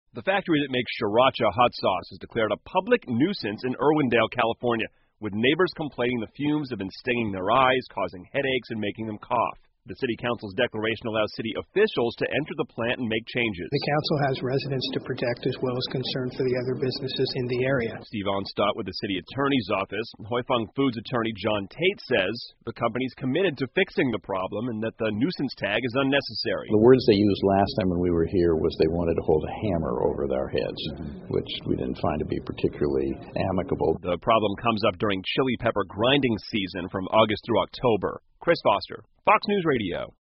The factory that makes Sriracha hot sauce has declared a public nuisance in Irwindale, California, with neighbors complaining the fumes have been stinging their eyes, causing headaches, and making them cough. The City Council's declaration allows city officials to enter the plant and make changes. The council has residents to protect as well as concern for the other businesses in the area. Steve Onstott with the city attorney's office. Hoi Fong Foods attorney John Tate says the company's committed to fixing the problem and that the nuisance tag is unnecessary. The words they used last time when we were here was they wanted to hold a hammer over their heads, which we didn't find to be particularly amicable. The problem comes up during chili pepper grinding season from August through October. Chris Foster, Fox News Radio.